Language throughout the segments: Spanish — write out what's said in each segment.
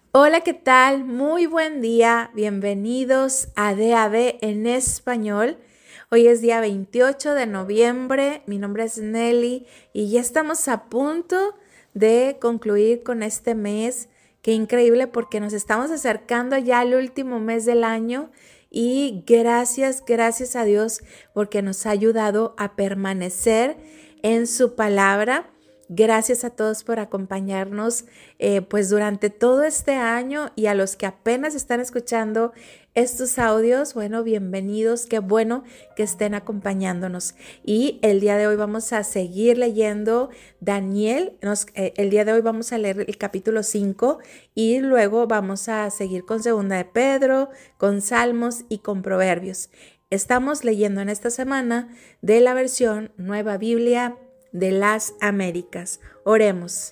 Hola, ¿qué tal? Muy buen día. Bienvenidos a DAB en español. Hoy es día 28 de noviembre. Mi nombre es Nelly y ya estamos a punto de concluir con este mes. Qué increíble porque nos estamos acercando ya al último mes del año y gracias a Dios porque nos ha ayudado a permanecer en su palabra. Gracias a todos por acompañarnos pues durante todo este año y a los que apenas están escuchando estos audios, bueno, bienvenidos, qué bueno que estén acompañándonos. Y el día de hoy vamos a seguir leyendo Daniel, el día de hoy vamos a leer el capítulo 5 y luego vamos a seguir con Segunda de Pedro, con Salmos y con Proverbios. Estamos leyendo en esta semana de la versión Nueva Biblia de las Américas. Oremos.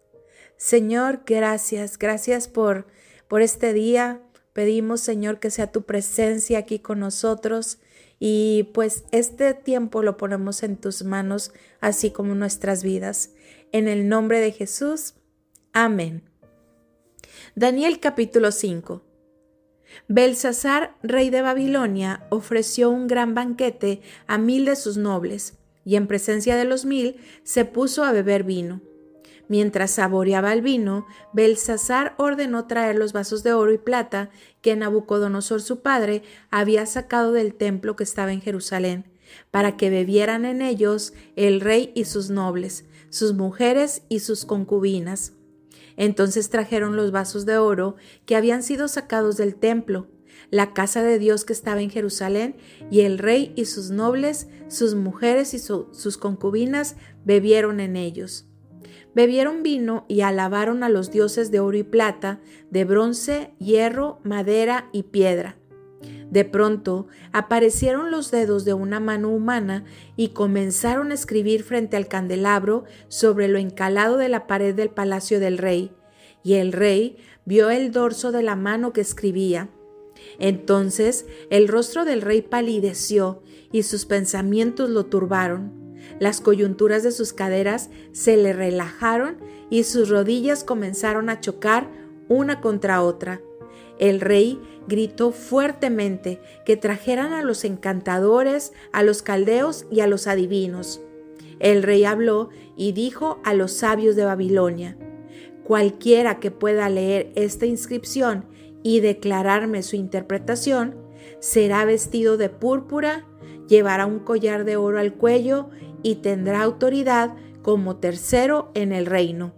Señor, gracias por este día. Pedimos, Señor, que sea tu presencia aquí con nosotros y pues este tiempo lo ponemos en tus manos, así como nuestras vidas. En el nombre de Jesús. Amén. Daniel capítulo 5. Belsasar, rey de Babilonia, ofreció un gran banquete a 1000 de sus nobles, y en presencia de los 1000 se puso a beber vino. Mientras saboreaba el vino, Belsasar ordenó traer los vasos de oro y plata que Nabucodonosor su padre había sacado del templo que estaba en Jerusalén, para que bebieran en ellos el rey y sus nobles, sus mujeres y sus concubinas. Entonces trajeron los vasos de oro que habían sido sacados del templo, la casa de Dios que estaba en Jerusalén, y el rey y sus nobles, sus mujeres y sus concubinas bebieron en ellos. Bebieron vino y alabaron a los dioses de oro y plata, de bronce, hierro, madera y piedra. De pronto aparecieron los dedos de una mano humana y comenzaron a escribir frente al candelabro sobre lo encalado de la pared del palacio del rey, y el rey vio el dorso de la mano que escribía. Entonces el rostro del rey palideció y sus pensamientos lo turbaron. Las coyunturas de sus caderas se le relajaron y sus rodillas comenzaron a chocar una contra otra. El rey gritó fuertemente que trajeran a los encantadores, a los caldeos y a los adivinos. El rey habló y dijo a los sabios de Babilonia: cualquiera que pueda leer esta inscripción y declararme su interpretación, será vestido de púrpura, llevará un collar de oro al cuello y tendrá autoridad como tercero en el reino.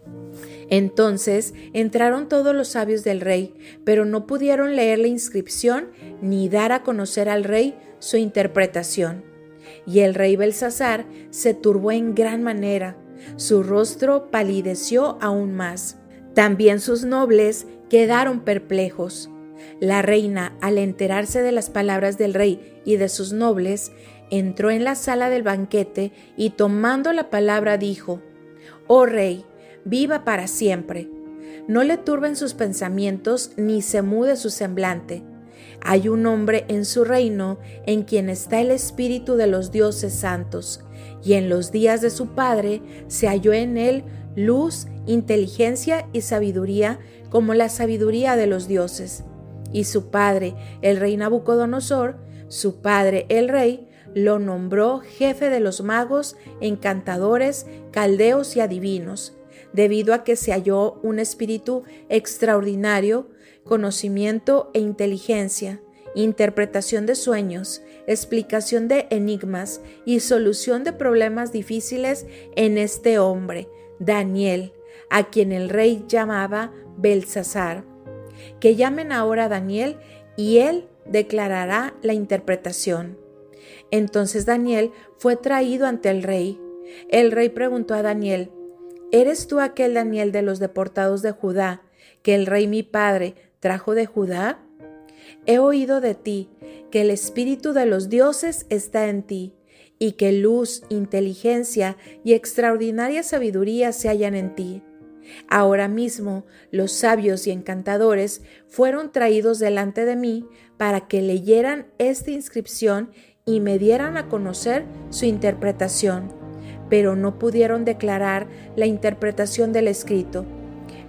Entonces entraron todos los sabios del rey, pero no pudieron leer la inscripción ni dar a conocer al rey su interpretación. Y el rey Belsasar se turbó en gran manera, su rostro palideció aún más. También sus nobles quedaron perplejos. La reina, al enterarse de las palabras del rey y de sus nobles, entró en la sala del banquete y tomando la palabra dijo: «Oh rey, viva para siempre. No le turben sus pensamientos ni se mude su semblante. Hay un hombre en su reino en quien está el espíritu de los dioses santos, y en los días de su padre se halló en él luz, inteligencia y sabiduría como la sabiduría de los dioses. Y su padre, el rey Nabucodonosor, su padre el rey, lo nombró jefe de los magos, encantadores, caldeos y adivinos, debido a que se halló un espíritu extraordinario, conocimiento e inteligencia, interpretación de sueños, explicación de enigmas y solución de problemas difíciles en este hombre, Daniel, a quien el rey llamaba Belsasar. Que llamen ahora a Daniel y él declarará la interpretación». Entonces Daniel fue traído ante el rey. El rey preguntó a Daniel: «¿Eres tú aquel Daniel de los deportados de Judá, que el rey mi padre trajo de Judá? He oído de ti que el espíritu de los dioses está en ti, y que luz, inteligencia y extraordinaria sabiduría se hallan en ti. Ahora mismo los sabios y encantadores fueron traídos delante de mí para que leyeran esta inscripción y me dieran a conocer su interpretación, pero no pudieron declarar la interpretación del escrito.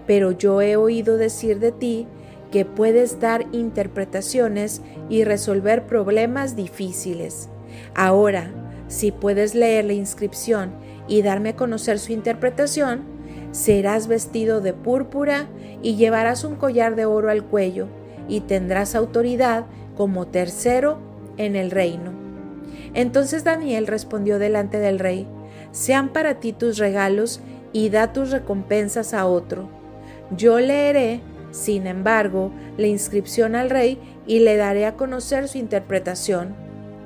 pero yo he oído decir de ti que puedes dar interpretaciones y resolver problemas difíciles. Ahora, si puedes leer la inscripción y darme a conocer su interpretación, serás vestido de púrpura y llevarás un collar de oro al cuello y tendrás autoridad como tercero en el reino. Entonces Daniel respondió delante del rey: sean para ti tus regalos y da tus recompensas a otro. Yo leeré, sin embargo, la inscripción al rey y le daré a conocer su interpretación.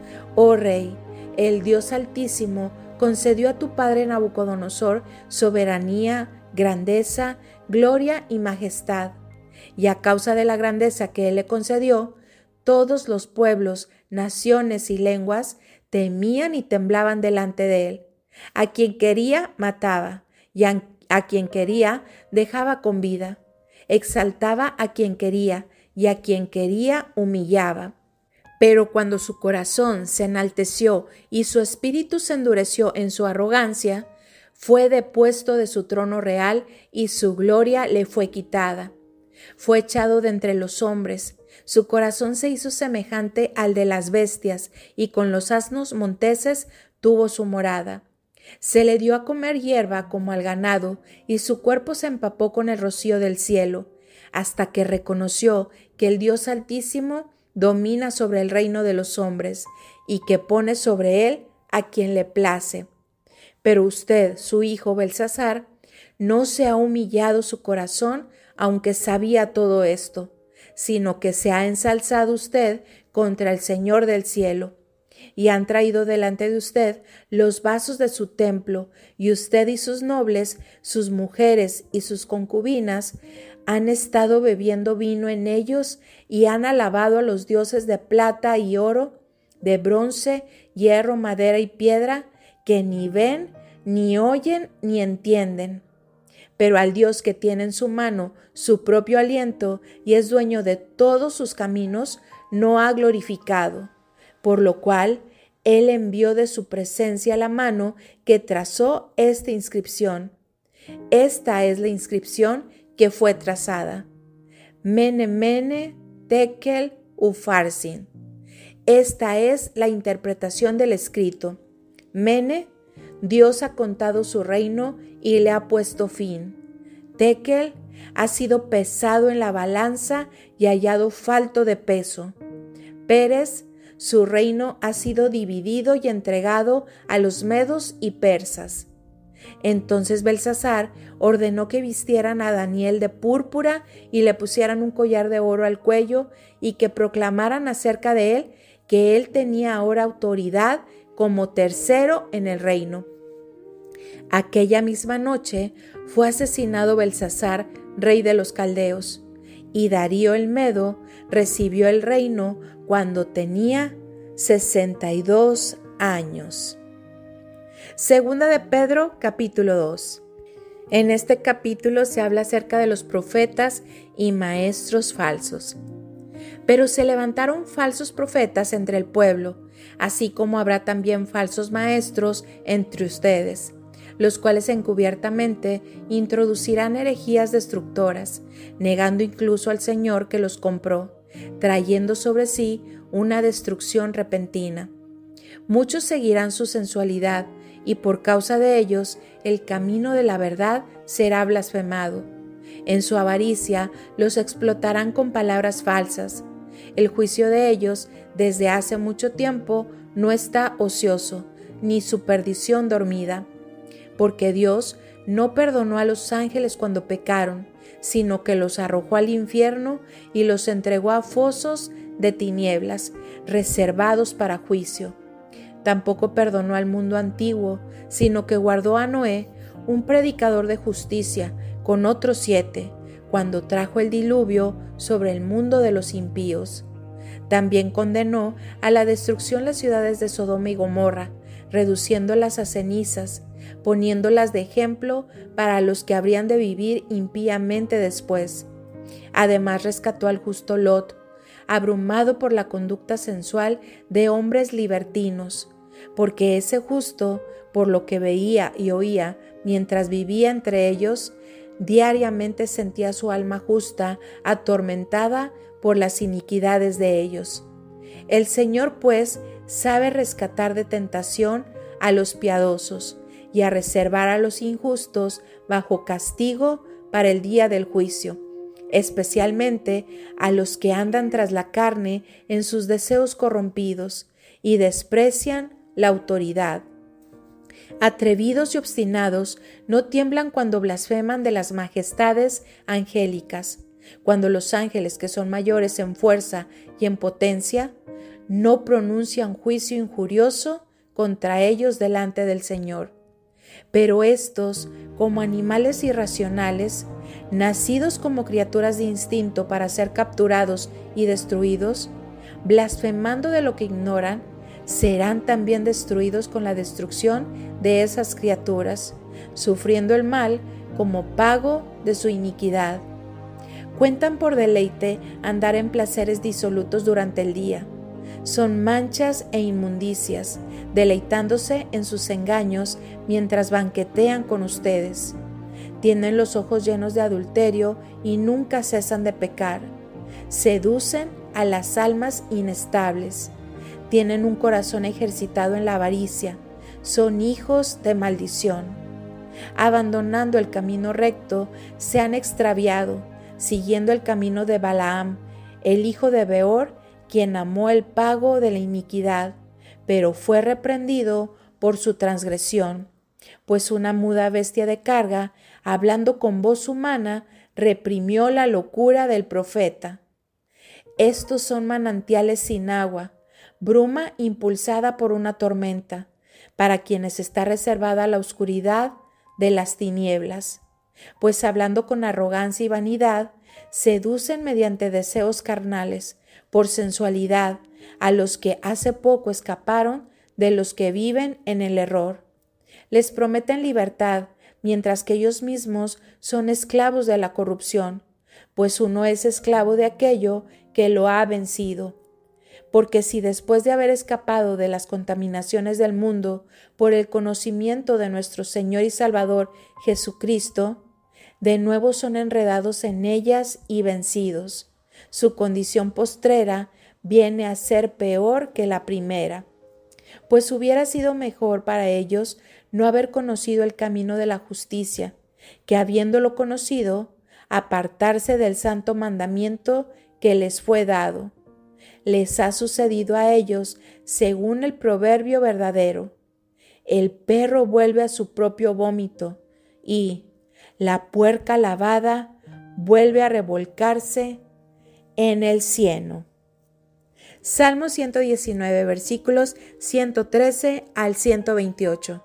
Oh rey, el Dios Altísimo concedió a tu padre Nabucodonosor soberanía, grandeza, gloria y majestad. Y a causa de la grandeza que él le concedió, todos los pueblos, naciones y lenguas temían y temblaban delante de él. A quien quería mataba, y a quien quería dejaba con vida. Exaltaba a quien quería, y a quien quería humillaba. Pero cuando su corazón se enalteció y su espíritu se endureció en su arrogancia, fue depuesto de su trono real y su gloria le fue quitada. Fue echado de entre los hombres, su corazón se hizo semejante al de las bestias y con los asnos monteses tuvo su morada. Se le dio a comer hierba como al ganado y su cuerpo se empapó con el rocío del cielo, hasta que reconoció que el Dios Altísimo domina sobre el reino de los hombres y que pone sobre él a quien le place. Pero usted, su hijo Belsasar, no se ha humillado su corazón, aunque sabía todo esto, sino que se ha ensalzado usted contra el Señor del cielo. Y han traído delante de usted los vasos de su templo, y usted y sus nobles, sus mujeres y sus concubinas, han estado bebiendo vino en ellos y han alabado a los dioses de plata y oro, de bronce, hierro, madera y piedra, que ni ven, ni oyen, ni entienden. Pero al Dios que tiene en su mano su propio aliento y es dueño de todos sus caminos, no ha glorificado, por lo cual él envió de su presencia la mano que trazó esta inscripción. Esta es la inscripción que fue trazada: Mene, Mene, Tekel, Upharsin. Esta es la interpretación del escrito. Mene, Dios ha contado su reino y le ha puesto fin. Tekel, ha sido pesado en la balanza y hallado falto de peso. Pérez, su reino ha sido dividido y entregado a los medos y persas. Entonces Belsasar ordenó que vistieran a Daniel de púrpura y le pusieran un collar de oro al cuello y que proclamaran acerca de él que él tenía ahora autoridad como tercero en el reino. Aquella misma noche fue asesinado Belsasar, rey de los caldeos, y Darío el Medo recibió el reino cuando tenía 62 años. Segunda de Pedro, capítulo 2. En este capítulo se habla acerca de los profetas y maestros falsos. Pero se levantaron falsos profetas entre el pueblo, así como habrá también falsos maestros entre ustedes, los cuales encubiertamente introducirán herejías destructoras, negando incluso al Señor que los compró, trayendo sobre sí una destrucción repentina. Muchos seguirán su sensualidad, y por causa de ellos el camino de la verdad será blasfemado. En su avaricia los explotarán con palabras falsas. El juicio de ellos desde hace mucho tiempo no está ocioso, ni su perdición dormida. Porque Dios no perdonó a los ángeles cuando pecaron, sino que los arrojó al infierno y los entregó a fosos de tinieblas, reservados para juicio. Tampoco perdonó al mundo antiguo, sino que guardó a Noé, un predicador de justicia, con otros 7, cuando trajo el diluvio sobre el mundo de los impíos. También condenó a la destrucción las ciudades de Sodoma y Gomorra, reduciéndolas a cenizas, poniéndolas de ejemplo para los que habrían de vivir impíamente después. Además rescató al justo Lot, abrumado por la conducta sensual de hombres libertinos, porque ese justo, por lo que veía y oía mientras vivía entre ellos, Diariamente sentía su alma justa atormentada por las iniquidades de ellos. El Señor, pues, sabe rescatar de tentación a los piadosos y a reservar a los injustos bajo castigo para el día del juicio, especialmente a los que andan tras la carne en sus deseos corrompidos y desprecian la autoridad. Atrevidos y obstinados no tiemblan cuando blasfeman de las majestades angélicas, cuando los ángeles, que son mayores en fuerza y en potencia, no pronuncian juicio injurioso contra ellos delante del Señor. Pero estos, como animales irracionales, nacidos como criaturas de instinto para ser capturados y destruidos, blasfemando de lo que ignoran, serán también destruidos con la destrucción de esas criaturas, sufriendo el mal como pago de su iniquidad. Cuentan por deleite andar en placeres disolutos durante el día. Son manchas e inmundicias, deleitándose en sus engaños mientras banquetean con ustedes. Tienen los ojos llenos de adulterio y nunca cesan de pecar. Seducen a las almas inestables. Tienen un corazón ejercitado en la avaricia. Son hijos de maldición. Abandonando el camino recto, se han extraviado, siguiendo el camino de Balaam, el hijo de Beor, quien amó el pago de la iniquidad, pero fue reprendido por su transgresión, pues una muda bestia de carga, hablando con voz humana, reprimió la locura del profeta. Estos son manantiales sin agua, bruma impulsada por una tormenta, para quienes está reservada la oscuridad de las tinieblas, pues hablando con arrogancia y vanidad, seducen mediante deseos carnales, por sensualidad, a los que hace poco escaparon de los que viven en el error. Les prometen libertad, mientras que ellos mismos son esclavos de la corrupción, pues uno es esclavo de aquello que lo ha vencido. Porque si después de haber escapado de las contaminaciones del mundo por el conocimiento de nuestro Señor y Salvador Jesucristo, de nuevo son enredados en ellas y vencidos, su condición postrera viene a ser peor que la primera, pues hubiera sido mejor para ellos no haber conocido el camino de la justicia, que habiéndolo conocido, apartarse del santo mandamiento que les fue dado. Les ha sucedido a ellos según el proverbio verdadero: el perro vuelve a su propio vómito y la puerca lavada vuelve a revolcarse en el cieno. Salmo 119, versículos 113 al 128.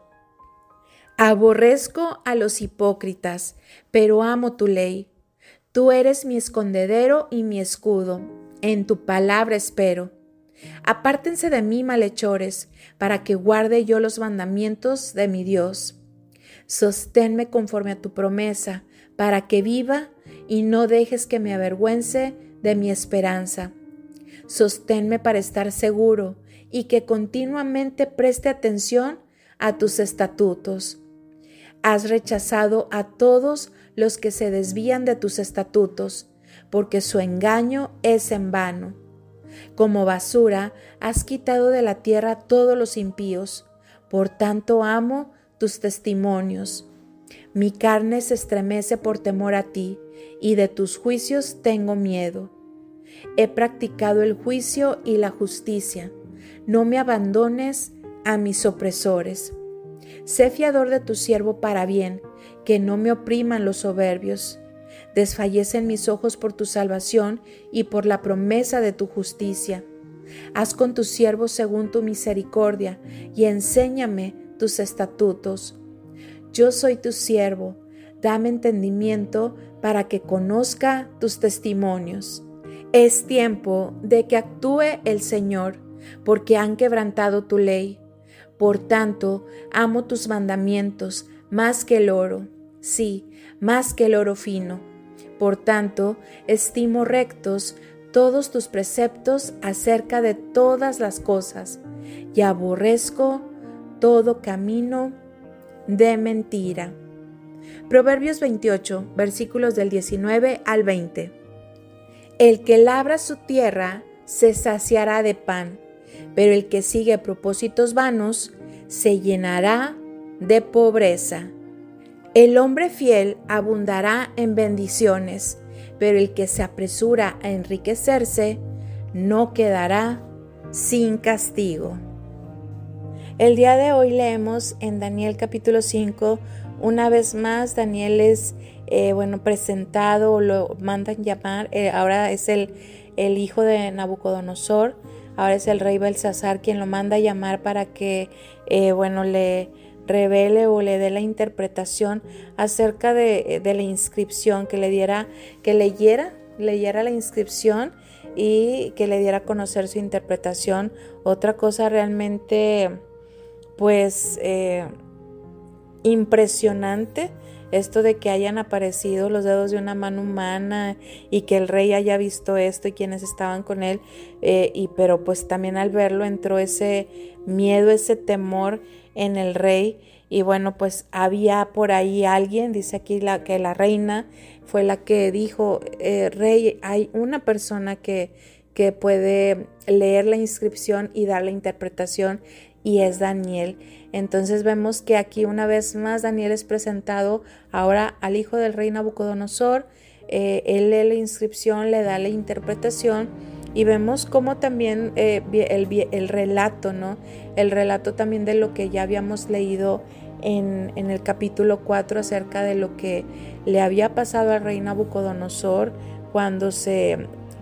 Aborrezco a los hipócritas, pero amo tu ley. Tú eres mi escondedero y mi escudo. En tu palabra espero. Apártense de mí, malhechores, para que guarde yo los mandamientos de mi Dios. Sosténme conforme a tu promesa, para que viva y no dejes que me avergüence de mi esperanza. Sosténme para estar seguro y que continuamente preste atención a tus estatutos. Has rechazado a todos los que se desvían de tus estatutos, porque su engaño es en vano. Como basura has quitado de la tierra todos los impíos, por tanto amo tus testimonios. Mi carne se estremece por temor a ti, y de tus juicios tengo miedo. He practicado el juicio y la justicia. No me abandones a mis opresores. Sé fiador de tu siervo para bien, que no me opriman los soberbios. Desfallecen mis ojos por tu salvación y por la promesa de tu justicia. Haz con tu siervo según tu misericordia y enséñame tus estatutos. Yo soy tu siervo, dame entendimiento para que conozca tus testimonios. Es tiempo de que actúe el Señor, porque han quebrantado tu ley. Por tanto, amo tus mandamientos más que el oro, sí, más que el oro fino. Por tanto, estimo rectos todos tus preceptos acerca de todas las cosas, y aborrezco todo camino de mentira. Proverbios 28, versículos del 19 al 20. El que labra su tierra se saciará de pan, pero el que sigue propósitos vanos se llenará de pobreza. El hombre fiel abundará en bendiciones, pero el que se apresura a enriquecerse no quedará sin castigo. El día de hoy leemos en Daniel capítulo 5, una vez más Daniel es presentado, lo mandan llamar, ahora es el hijo de Nabucodonosor, ahora es el rey Belsasar quien lo manda a llamar para que le revele o le dé la interpretación acerca de la inscripción, que leyera la inscripción y que le diera a conocer su interpretación. Otra cosa realmente impresionante, esto de que hayan aparecido los dedos de una mano humana y que el rey haya visto esto y quienes estaban con él, pero pues también al verlo entró ese miedo, ese temor en el rey. Y bueno, pues había por ahí alguien, dice aquí que la reina fue la que dijo, rey, hay una persona que puede leer la inscripción y dar la interpretación, y es Daniel. Entonces vemos que aquí una vez más Daniel es presentado ahora al hijo del rey Nabucodonosor. Él lee la inscripción, le da la interpretación, y vemos cómo también el relato, ¿no? El relato también de lo que ya habíamos leído en el capítulo 4 acerca de lo que le había pasado al rey Nabucodonosor cuando se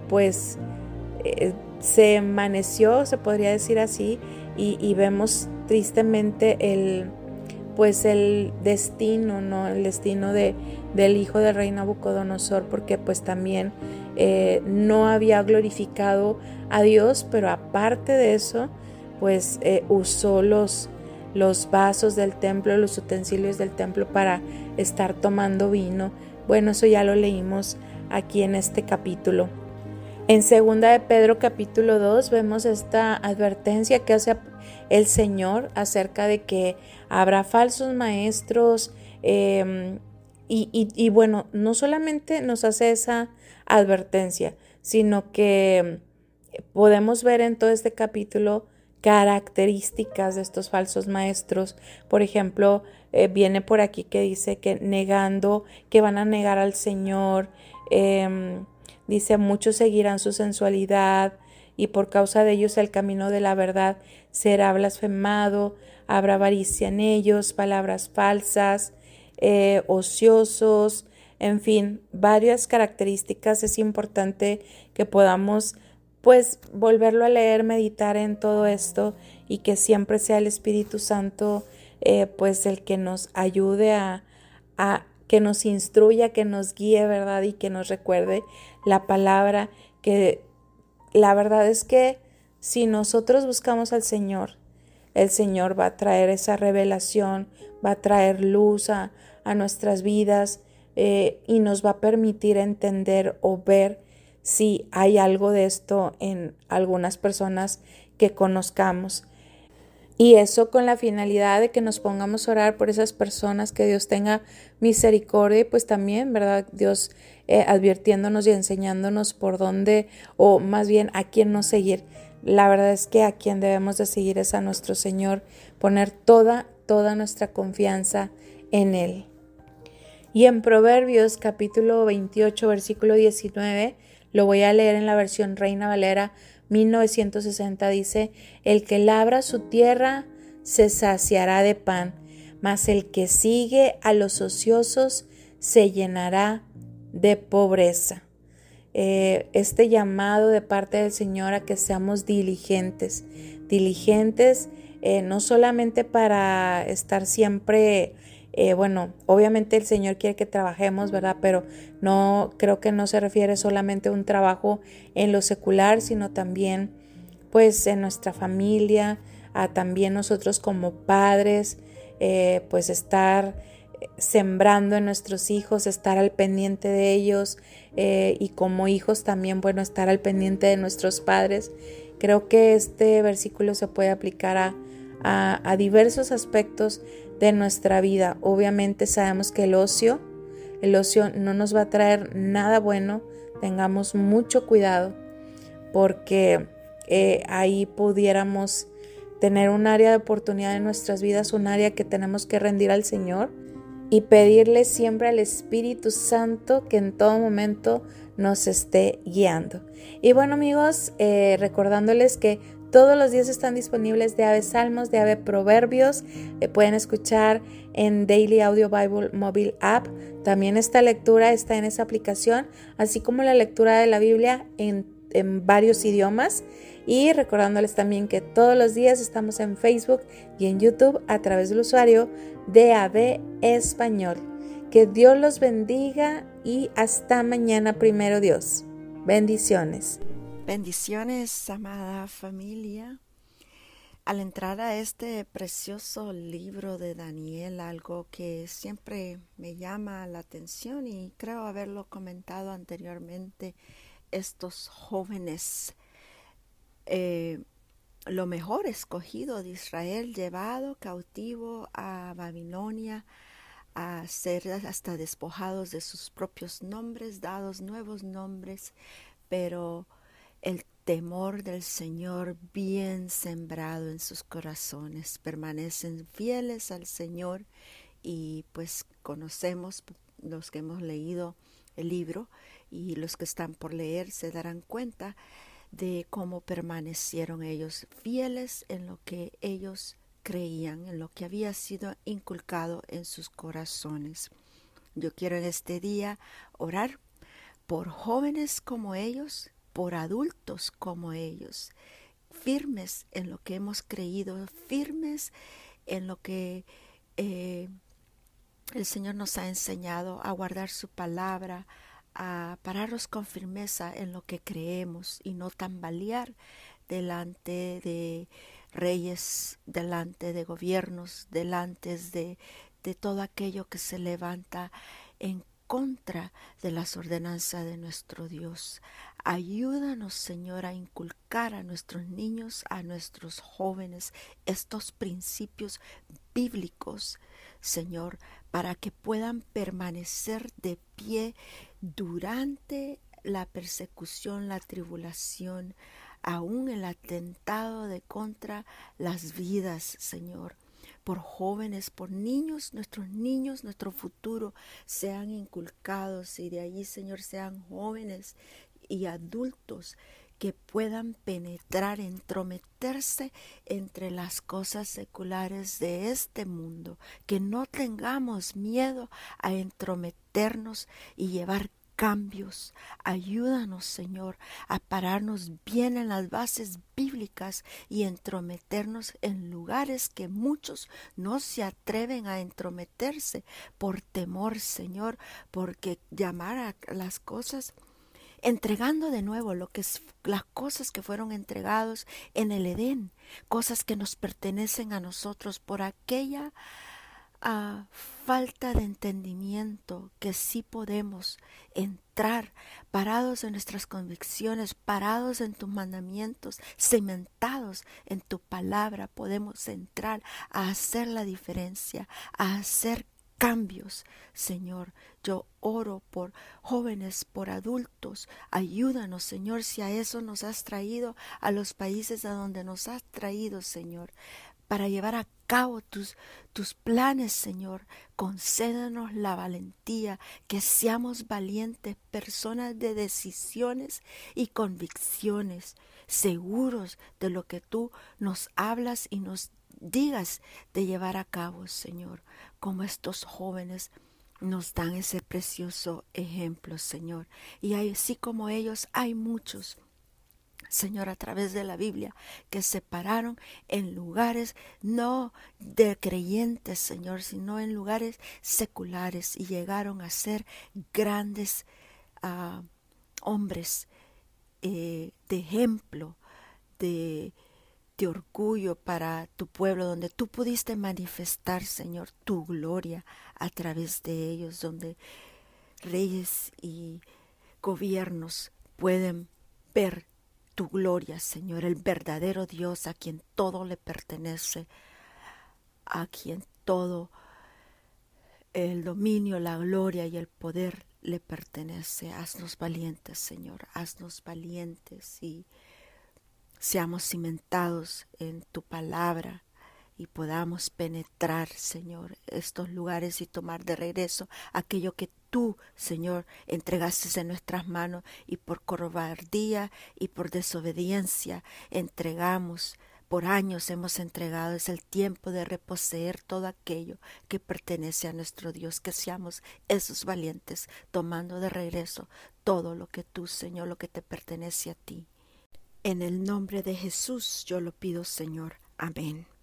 envaneció, se podría decir así, y vemos tristemente el destino, ¿no? El destino del hijo del rey Nabucodonosor, porque pues también no había glorificado a Dios, pero aparte de eso, usó los vasos del templo, los utensilios del templo para estar tomando vino. Bueno, eso ya lo leímos aquí en este capítulo. En 2 de Pedro capítulo 2 vemos esta advertencia que hace el Señor acerca de que habrá falsos maestros, y bueno, no solamente nos hace esa advertencia, sino que podemos ver en todo este capítulo características de estos falsos maestros. Por ejemplo, viene por aquí que dice que van a negar al Señor. Dice, muchos seguirán su sensualidad y por causa de ellos el camino de la verdad será blasfemado. Habrá avaricia en ellos, palabras falsas, ociosos, en fin, varias características. Es importante que podamos volverlo a leer, meditar en todo esto, y que siempre sea el Espíritu Santo el que nos ayude a que nos instruya, que nos guíe, ¿verdad? Y que nos recuerde la palabra, que la verdad es que si nosotros buscamos al Señor, el Señor va a traer esa revelación, va a traer luz a nuestras vidas, y nos va a permitir entender o ver si hay algo de esto en algunas personas que conozcamos. Y eso con la finalidad de que nos pongamos a orar por esas personas, que Dios tenga misericordia, y pues también, ¿verdad? Dios advirtiéndonos y enseñándonos por dónde, o más bien a quién no seguir. La verdad es que a quien debemos de seguir es a nuestro Señor, poner toda nuestra confianza en Él. Y en Proverbios capítulo 28, versículo 19, lo voy a leer en la versión Reina Valera 1960, dice, el que labra su tierra se saciará de pan, mas el que sigue a los ociosos se llenará de pobreza. Este llamado de parte del Señor a que seamos diligentes, no solamente para estar siempre, obviamente el Señor quiere que trabajemos, ¿verdad? Pero no, creo que no se refiere solamente a un trabajo en lo secular, sino también en nuestra familia, a también nosotros como padres, estar sembrando en nuestros hijos, estar al pendiente de ellos, y como hijos también, estar al pendiente de nuestros padres. Creo que este versículo se puede aplicar a diversos aspectos de nuestra vida. Obviamente sabemos que el ocio no nos va a traer nada bueno. Tengamos mucho cuidado porque ahí pudiéramos tener un área de oportunidad en nuestras vidas, un área que tenemos que rendir al Señor y pedirle siempre al Espíritu Santo que en todo momento nos esté guiando. Y bueno, amigos, recordándoles que todos los días están disponibles de Ave Salmos, de Ave Proverbios. Pueden escuchar en Daily Audio Bible Mobile App. También esta lectura está en esa aplicación, así como la lectura de la Biblia en varios idiomas. Y recordándoles también que todos los días estamos en Facebook y en YouTube a través del usuario DAB Español. Que Dios los bendiga y hasta mañana, primero Dios. Bendiciones. Bendiciones, amada familia. Al entrar a este precioso libro de Daniel, algo que siempre me llama la atención y creo haberlo comentado anteriormente, estos jóvenes, lo mejor escogido de Israel, llevado cautivo a Babilonia, a ser hasta despojados de sus propios nombres, dados nuevos nombres, pero el temor del Señor bien sembrado en sus corazones, permanecen fieles al Señor y pues conocemos, los que hemos leído el libro y los que están por leer se darán cuenta de cómo permanecieron ellos fieles en lo que ellos creían, en lo que había sido inculcado en sus corazones. Yo quiero en este día orar por jóvenes como ellos, por adultos como ellos, firmes en lo que hemos creído, firmes en lo que el Señor nos ha enseñado, a guardar su palabra, a pararnos con firmeza en lo que creemos y no tambalear delante de reyes, delante de gobiernos, delante de todo aquello que se levanta en contra de las ordenanzas de nuestro Dios. Ayúdanos, Señor, a inculcar a nuestros niños, a nuestros jóvenes, estos principios bíblicos, Señor, para que puedan permanecer de pie durante la persecución, la tribulación, aún el atentado de contra las vidas, Señor. Por jóvenes, por niños, nuestro futuro sean inculcados y de allí, Señor, sean jóvenes y adultos que puedan penetrar, entrometerse entre las cosas seculares de este mundo, que no tengamos miedo a entrometernos y llevar cambios. Ayúdanos, Señor, a pararnos bien en las bases bíblicas y entrometernos en lugares que muchos no se atreven a entrometerse por temor, Señor, porque llamar a las cosas, entregando de nuevo las cosas que fueron entregados en el Edén, cosas que nos pertenecen a nosotros por aquella falta de entendimiento que sí podemos entrar parados en nuestras convicciones, parados en tus mandamientos, cimentados en tu palabra, podemos entrar a hacer la diferencia, a hacer cambios. Señor, yo oro por jóvenes, por adultos. Ayúdanos, Señor, si a eso nos has traído, a los países a donde nos has traído, Señor, para llevar a cabo tus planes, Señor. Concédenos la valentía, que seamos valientes, personas de decisiones y convicciones, seguros de lo que tú nos hablas y nos digas de llevar a cabo, Señor, como estos jóvenes nos dan ese precioso ejemplo, Señor. Y así como ellos, hay muchos, Señor, a través de la Biblia, que se pararon en lugares no de creyentes, Señor, sino en lugares seculares y llegaron a ser grandes hombres de ejemplo, de orgullo para tu pueblo, donde tú pudiste manifestar, Señor, tu gloria a través de ellos, donde reyes y gobiernos pueden ver tu gloria, Señor, el verdadero Dios a quien todo le pertenece, a quien todo el dominio, la gloria y el poder le pertenece. Haznos valientes, Señor, haznos valientes y seamos cimentados en tu palabra y podamos penetrar, Señor, estos lugares y tomar de regreso aquello que tú, Señor, entregaste en nuestras manos y por cobardía y por desobediencia entregamos. Por años hemos entregado. Es el tiempo de reposeer todo aquello que pertenece a nuestro Dios. Que seamos esos valientes, tomando de regreso todo lo que tú, Señor, lo que te pertenece a ti. En el nombre de Jesús yo lo pido, Señor. Amén.